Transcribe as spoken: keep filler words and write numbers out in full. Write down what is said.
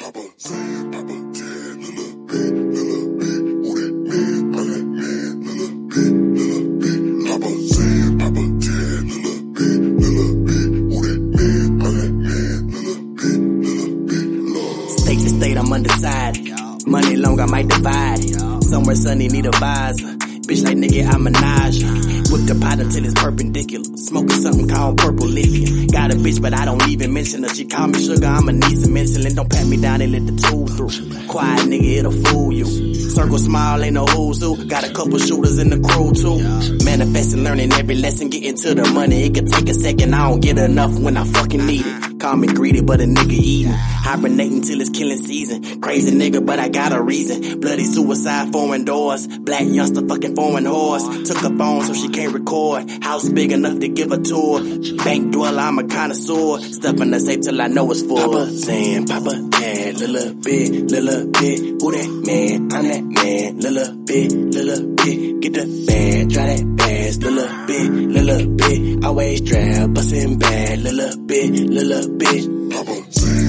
Papa Zan, Papa Tan, little bit, little bit. Who that man? I'm that man, little bit, little bit. Papa Zan, Papa Tan, little bit, little bit. Who that man? I'm that man, little bit, little bit. Love. State to state, I'm undecided. Money long, I might divide. Somewhere sunny, need a visor. Bitch like nigga, I'm a Najee. Whip the pot until it's perpendicular. Smoking something called purple lithium. Got a bitch, but I don't even mention her. She call me sugar, I'ma need some insulin. Don't pat me down and let the tool through. Quiet nigga, it'll fool you. Circle small, ain't no who's who. Got a couple shooters in the crew too. Manifesting, learning every lesson, getting to the money. It could take a second, I don't get enough when I fucking need it. Call me greedy, but a nigga eating. Hibernating till it's killing season. Crazy nigga, but I got a reason. Bloody suicide, foreign doors. Black youngster, fucking foreign horse. Took her phone so she can't record. House big enough to give a tour. Bank dweller, I'm a connoisseur. Stuff in the safe till I know it's full. Papa Zan, Papa Dad, little bit, little bit. Who that man? I'm that man. Little bit, little bit. Get the bag, try that bass. Little bit, little bit. Always trap, bustin' bad. Little bit, little bit. Papa Zan.